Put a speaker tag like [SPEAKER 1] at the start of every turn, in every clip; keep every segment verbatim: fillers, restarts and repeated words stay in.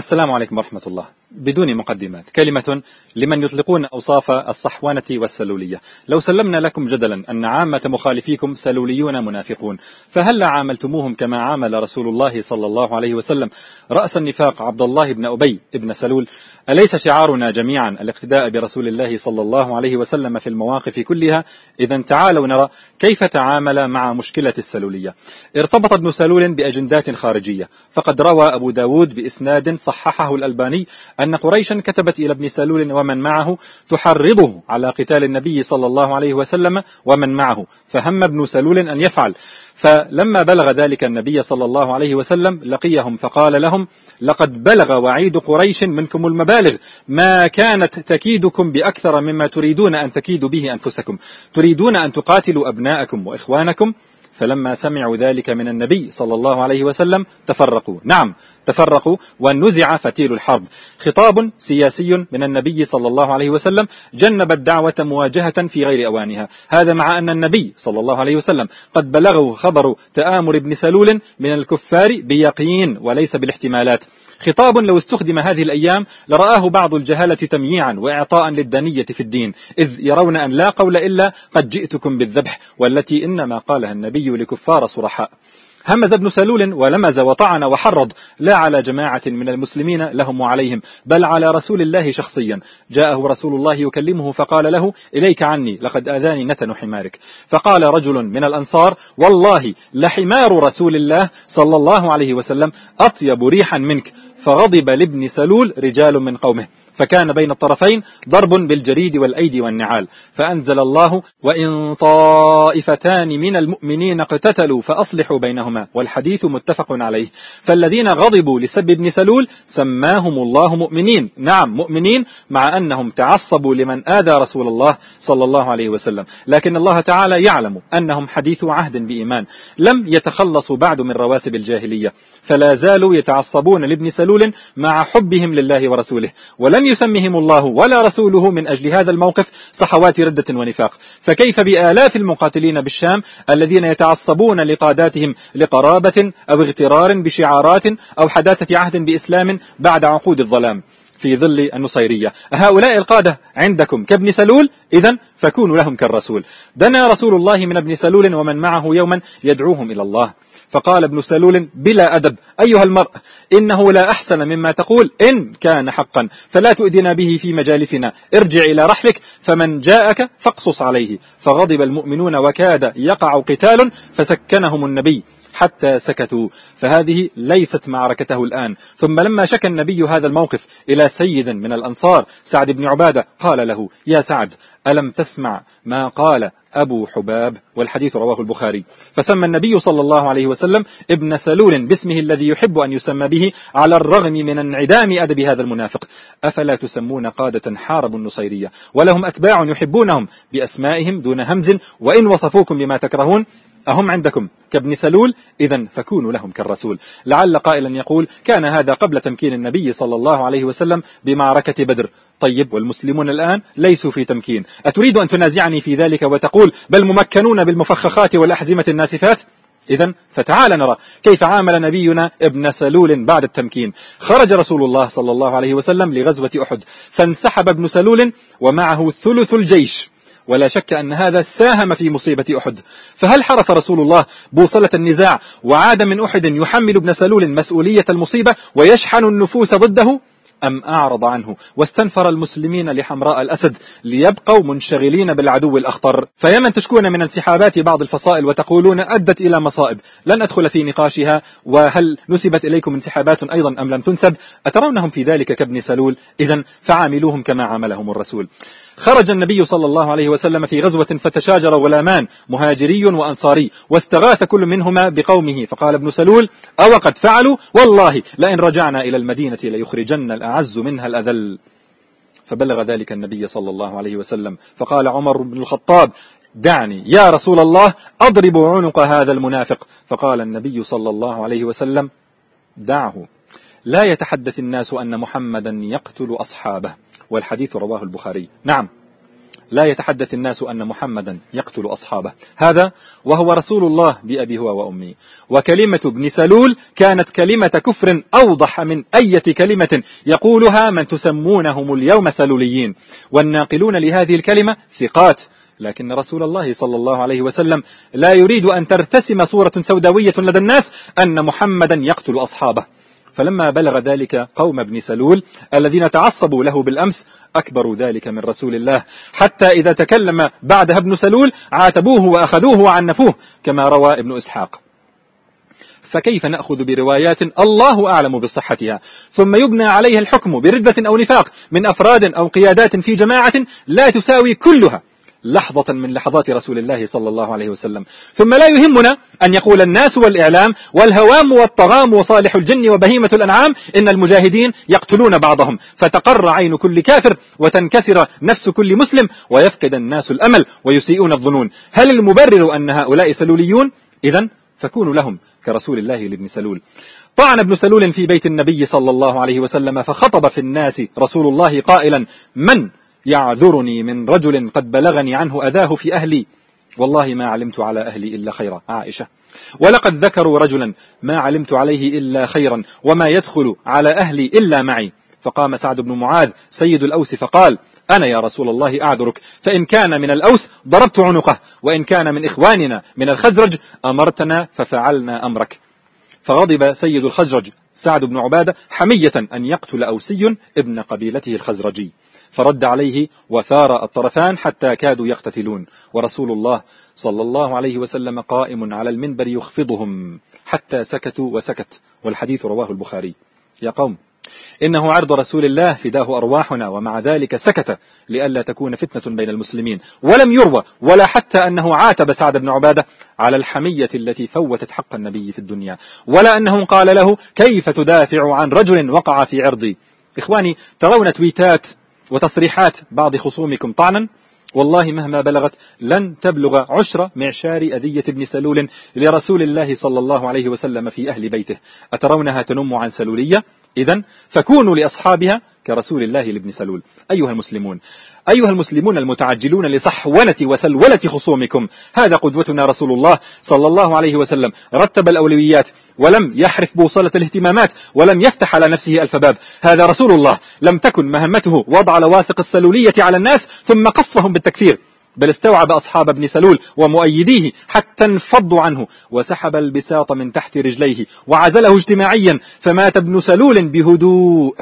[SPEAKER 1] السلام عليكم ورحمة الله. بدون مقدمات، كلمة لمن يطلقون أوصاف الصحوانة والسلولية. لو سلمنا لكم جدلا أن عامة مخالفيكم سلوليون منافقون، فهل عاملتموهم كما عامل رسول الله صلى الله عليه وسلم رأس النفاق عبد الله بن أبي بن سلول؟ أليس شعارنا جميعا الاقتداء برسول الله صلى الله عليه وسلم في المواقف كلها؟ إذن تعالوا نرى كيف تعامل مع مشكلة السلولية. ارتبط ابن سلول بأجندات خارجية، فقد روى أبو داود بإسناد صححه الألباني أن قريشا كتبت إلى ابن سلول ومن معه تحرضه على قتال النبي صلى الله عليه وسلم ومن معه، فهم ابن سلول أن يفعل. فلما بلغ ذلك النبي صلى الله عليه وسلم لقيهم فقال لهم: لقد بلغ وعيد قريش منكم المبالغ، ما كانت تكيدكم بأكثر مما تريدون أن تكيدوا به أنفسكم، تريدون أن تقاتلوا أبناءكم وإخوانكم. فلما سمعوا ذلك من النبي صلى الله عليه وسلم تفرقوا، نعم تفرقوا، ونزع فتيل الحرب. خطاب سياسي من النبي صلى الله عليه وسلم جنب الدعوة مواجهة في غير أوانها، هذا مع أن النبي صلى الله عليه وسلم قد بلغه خبر تآمر ابن سلول من الكفار بيقين وليس بالاحتمالات. خطاب لو استخدم هذه الأيام لرآه بعض الجهالة تمييعا وإعطاء للدنية في الدين، إذ يرون أن لا قول إلا قد جئتكم بالذبح، والتي إنما قالها النبي لكفار صرحاء. همز ابن سلول ولمز وطعن وحرض، لا على جماعة من المسلمين لهم وعليهم، بل على رسول الله شخصيا. جاءه رسول الله يكلمه فقال له: إليك عني، لقد آذاني نتن حمارك. فقال رجل من الأنصار: والله لحمار رسول الله صلى الله عليه وسلم أطيب ريحا منك. فغضب لابن سلول رجال من قومه، فكان بين الطرفين ضرب بالجريد والأيدي والنعال. فأنزل الله: وإن طائفتان من المؤمنين اقتتلوا فأصلحوا بينهما، والحديث متفق عليه. فالذين غضبوا لسب ابن سلول سماهم الله مؤمنين، نعم مؤمنين، مع أنهم تعصبوا لمن آذى رسول الله صلى الله عليه وسلم، لكن الله تعالى يعلم أنهم حديث عهد بإيمان، لم يتخلصوا بعد من رواسب الجاهلية، فلا زالوا يتعصبون لابن سلول مع حبهم لله ورسوله، ولم يسمهم الله ولا رسوله من أجل هذا الموقف صحوات ردة ونفاق. فكيف بآلاف المقاتلين بالشام الذين يتعصبون لقاداتهم لقرابة أو اغترار بشعارات أو حداثة عهد بإسلام بعد عقود الظلام في ظل النصيرية؟ هؤلاء القادة عندكم كابن سلول، إذن فكونوا لهم كالرسول. دنا رسول الله من ابن سلول ومن معه يوما يدعوهم إلى الله، فقال ابن سلول بلا أدب: أيها المرء، إنه لا أحسن مما تقول، إن كان حقا فلا تؤذنا به في مجالسنا، ارجع إلى رحلك، فمن جاءك فاقصص عليه. فغضب المؤمنون وكاد يقع قتال، فسكنهم النبي حتى سكتوا. فهذه ليست معركته الآن. ثم لما شكى النبي هذا الموقف إلى سيد من الأنصار سعد بن عبادة قال له: يا سعد، ألم تسمع ما قال أبو حباب؟ والحديث رواه البخاري. فسمى النبي صلى الله عليه وسلم ابن سلول باسمه الذي يحب أن يسمى به، على الرغم من انعدام أدب هذا المنافق. أفلا تسمون قادة حاربوا النصيرية ولهم أتباع يحبونهم بأسمائهم دون همز، وإن وصفوكم بما تكرهون؟ أهم عندكم كابن سلول؟ إذن فكونوا لهم كالرسول. لعل قائلا يقول: كان هذا قبل تمكين النبي صلى الله عليه وسلم بمعركة بدر. طيب، والمسلمون الآن ليسوا في تمكين، أتريد أن تنازعني في ذلك وتقول بل ممكنون بالمفخخات والأحزمة الناسفات؟ إذن فتعال نرى كيف عامل نبينا ابن سلول بعد التمكين. خرج رسول الله صلى الله عليه وسلم لغزوة أحد، فانسحب ابن سلول ومعه ثلث الجيش، ولا شك أن هذا ساهم في مصيبة أحد. فهل حرف رسول الله بوصلة النزاع وعاد من أحد يحمل ابن سلول مسؤولية المصيبة ويشحن النفوس ضده، أم أعرض عنه واستنفر المسلمين لحمراء الأسد ليبقوا منشغلين بالعدو الأخطر؟ فيا من تشكون من انسحابات بعض الفصائل وتقولون أدت إلى مصائب، لن أدخل في نقاشها، وهل نسبت إليكم انسحابات أيضا أم لم تنسب؟ أترونهم في ذلك كابن سلول؟ إذن فعاملوهم كما عاملهم الرسول. خرج النبي صلى الله عليه وسلم في غزوة، فتشاجر غلامان مهاجري وأنصاري، واستغاث كل منهما بقومه، فقال ابن سلول: أو قد فعلوا، والله لئن رجعنا إلى المدينة ليخرجن الأعز منها الأذل. فبلغ ذلك النبي صلى الله عليه وسلم، فقال عمر بن الخطاب: دعني يا رسول الله أضرب عنق هذا المنافق. فقال النبي صلى الله عليه وسلم: دعه، لا يتحدث الناس أن محمدا يقتل أصحابه. والحديث رواه البخاري. نعم، لا يتحدث الناس أن محمدا يقتل أصحابه. هذا وهو رسول الله بأبي هو وأمي. وكلمة ابن سلول كانت كلمة كفر أوضح من أي كلمة يقولها من تسمونهم اليوم سلوليين، والناقلون لهذه الكلمة ثقات. لكن رسول الله صلى الله عليه وسلم لا يريد أن ترتسم صورة سوداوية لدى الناس أن محمدا يقتل أصحابه. فلما بلغ ذلك قوم ابن سلول الذين تعصبوا له بالأمس أكبروا ذلك من رسول الله، حتى إذا تكلم بعدها ابن سلول عاتبوه وأخذوه وعنفوه كما روى ابن إسحاق. فكيف نأخذ بروايات الله أعلم بصحتها ثم يبنى عليها الحكم بردة أو نفاق من أفراد أو قيادات في جماعة لا تساوي كلها لحظة من لحظات رسول الله صلى الله عليه وسلم، ثم لا يهمنا أن يقول الناس والإعلام والهوام والطغام وصالح الجن وبهيمة الأنعام إن المجاهدين يقتلون بعضهم، فتقر عين كل كافر وتنكسر نفس كل مسلم ويفقد الناس الأمل ويسيئون الظنون. هل المبرر أن هؤلاء سلوليون؟ إذن فكونوا لهم كرسول الله لابن سلول. طعن ابن سلول في بيت النبي صلى الله عليه وسلم فخطب في الناس رسول الله قائلا: من يعذرني من رجل قد بلغني عنه أذاه في أهلي؟ والله ما علمت على أهلي إلا خيرا. عائشة: ولقد ذكروا رجلا ما علمت عليه إلا خيرا وما يدخل على أهلي إلا معي. فقام سعد بن معاذ سيد الأوس فقال: أنا يا رسول الله أعذرك، فإن كان من الأوس ضربت عنقه، وإن كان من إخواننا من الخزرج أمرتنا ففعلنا أمرك. فغضب سيد الخزرج سعد بن عبادة حمية أن يقتل أوسي ابن قبيلته الخزرجي، فرد عليه وثار الطرفان حتى كادوا يقتتلون، ورسول الله صلى الله عليه وسلم قائم على المنبر يخفضهم حتى سكتوا وسكت، والحديث رواه البخاري. يا قوم، إنه عرض رسول الله فداه أرواحنا، ومع ذلك سكت لئلا تكون فتنة بين المسلمين. ولم يروى ولا حتى أنه عاتب سعد بن عبادة على الحمية التي فوتت حق النبي في الدنيا، ولا أنه قال له: كيف تدافع عن رجل وقع في عرضي؟ إخواني، ترون تويتات وتصريحات بعض خصومكم طعنا، والله مهما بلغت لن تبلغ عشر معشار أذية ابن سلول لرسول الله صلى الله عليه وسلم في أهل بيته. أترونها تنم عن سلولية؟ إذن فكونوا لأصحابها كرسول الله لابن سلول. أيها المسلمون أيها المسلمون المتعجلون لصحونة وسلولة خصومكم، هذا قدوتنا رسول الله صلى الله عليه وسلم، رتب الأولويات ولم يحرف بوصلة الاهتمامات ولم يفتح على نفسه ألف باب. هذا رسول الله لم تكن مهمته وضع لواصق السلولية على الناس ثم قصفهم بالتكفير، بل استوعب أصحاب ابن سلول ومؤيديه حتى انفضوا عنه وسحب البساط من تحت رجليه وعزله اجتماعيا، فمات ابن سلول بهدوء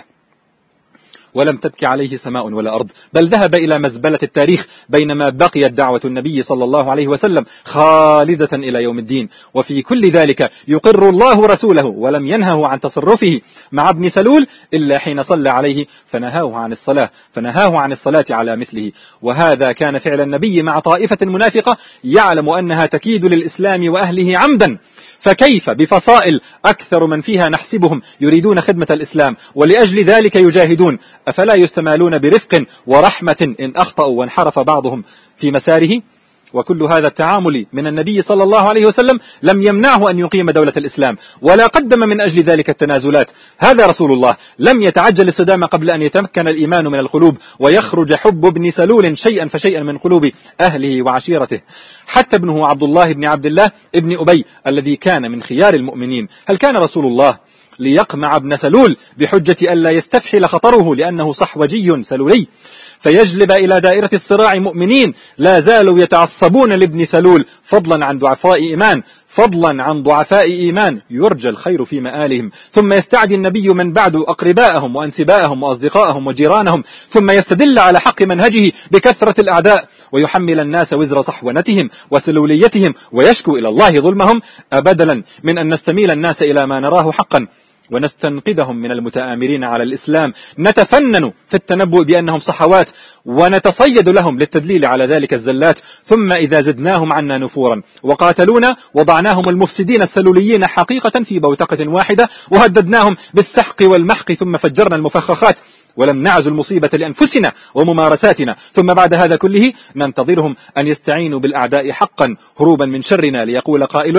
[SPEAKER 1] ولم تبكي عليه سماء ولا أرض، بل ذهب إلى مزبلة التاريخ، بينما بقيت دعوة النبي صلى الله عليه وسلم خالدة إلى يوم الدين. وفي كل ذلك يقر الله رسوله ولم ينهه عن تصرفه مع ابن سلول إلا حين صلى عليه فنهاه عن الصلاة فنهاه عن الصلاة على مثله. وهذا كان فعل النبي مع طائفة منافقة يعلم أنها تكيد للإسلام وأهله عمدا، فكيف بفصائل أكثر من فيها نحسبهم يريدون خدمة الإسلام ولأجل ذلك يجاهدون؟ أفلا يستمالون برفق ورحمة إن أخطأوا وانحرف بعضهم في مساره؟ وكل هذا التعامل من النبي صلى الله عليه وسلم لم يمنعه أن يقيم دولة الإسلام ولا قدم من أجل ذلك التنازلات. هذا رسول الله لم يتعجل الصدام قبل أن يتمكن الإيمان من القلوب ويخرج حب ابن سلول شيئا فشيئا من قلوب أهله وعشيرته. حتى ابنه عبد الله بن عبد الله ابن أبي الذي كان من خيار المؤمنين، هل كان رسول الله ليقمع ابن سلول بحجة ألا يستفحل خطره لأنه صحوجي سلولي فيجلب إلى دائرة الصراع مؤمنين لا زالوا يتعصبون لابن سلول، فضلا عن ضعفاء إيمان فضلا عن ضعفاء إيمان يرجى الخير في مآلهم، ثم يستعدي النبي من بعد أقرباءهم وأنسباءهم وأصدقاءهم وجيرانهم، ثم يستدل على حق منهجه بكثرة الأعداء ويحمل الناس وزر صحونتهم وسلوليتهم ويشكو إلى الله ظلمهم، أبدلا من أن نستميل الناس إلى ما نراه حقا ونستنقذهم من المتآمرين على الإسلام، نتفنن في التنبؤ بأنهم صحوات ونتصيد لهم للتدليل على ذلك الزلات، ثم إذا زدناهم عنا نفورا وقاتلونا وضعناهم المفسدين السلوليين حقيقة في بوتقة واحدة وهددناهم بالسحق والمحق، ثم فجرنا المفخخات ولم نعز المصيبة لأنفسنا وممارساتنا، ثم بعد هذا كله ننتظرهم أن يستعينوا بالأعداء حقا هروبا من شرنا، ليقول قائلنا: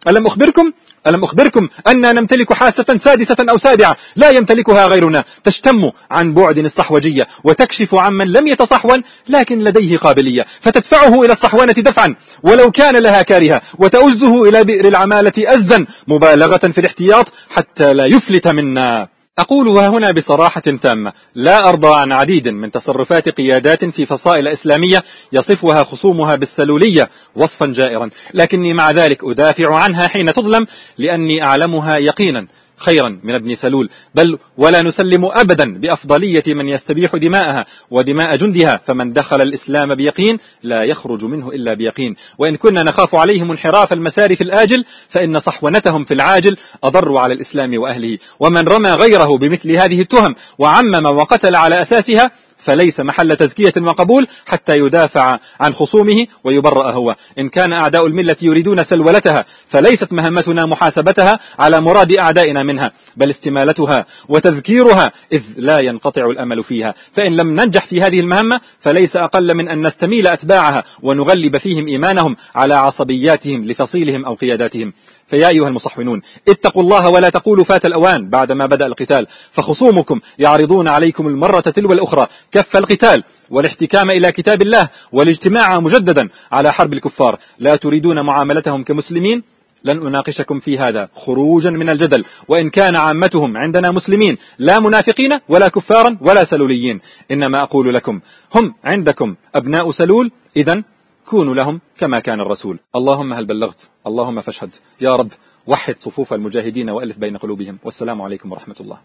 [SPEAKER 1] ألم أخبركم ألم أخبركم أننا نمتلك حاسة سادسة أو سابعة لا يمتلكها غيرنا، تشتم عن بعد الصحوجية وتكشف عمن لم يتصحون لكن لديه قابلية، فتدفعه إلى الصحوانة دفعا ولو كان لها كارها، وتؤزه إلى بئر العمالة أزا مبالغة في الاحتياط حتى لا يفلت منا. أقولها هنا بصراحة تامة، لا أرضى عن عديد من تصرفات قيادات في فصائل إسلامية يصفها خصومها بالسلولية وصفا جائرا، لكني مع ذلك أدافع عنها حين تظلم، لأني أعلمها يقينا خيرا من ابن سلول، بل ولا نسلم أبدا بأفضلية من يستبيح دماءها ودماء جندها، فمن دخل الإسلام بيقين لا يخرج منه إلا بيقين. وإن كنا نخاف عليهم انحراف المسار في الآجل فإن صحونتهم في العاجل أضر على الإسلام وأهله، ومن رمى غيره بمثل هذه التهم وعمم وقتل على أساسها فليس محل تزكية وقبول حتى يدافع عن خصومه ويبرأ هو. إن كان أعداء الملة يريدون سلولتها فليست مهمتنا محاسبتها على مراد أعدائنا منها، بل استمالتها وتذكيرها، إذ لا ينقطع الأمل فيها. فإن لم ننجح في هذه المهمة فليس أقل من أن نستميل أتباعها ونغلب فيهم إيمانهم على عصبياتهم لفصيلهم أو قياداتهم. فيا أيها المصحونون اتقوا الله ولا تقولوا فات الأوان بعدما بدأ القتال، فخصومكم يعرضون عليكم المرة تلو الأخرى كف القتال والاحتكام إلى كتاب الله والاجتماع مجددا على حرب الكفار. لا تريدون معاملتهم كمسلمين؟ لن أناقشكم في هذا خروجا من الجدل، وإن كان عامتهم عندنا مسلمين لا منافقين ولا كفارا ولا سلوليين. إنما أقول لكم هم عندكم أبناء سلول، إذن كونوا لهم كما كان الرسول. اللهم هل بلغت؟ اللهم فاشهد. يا رب وحد صفوف المجاهدين وألف بين قلوبهم. والسلام عليكم ورحمة الله.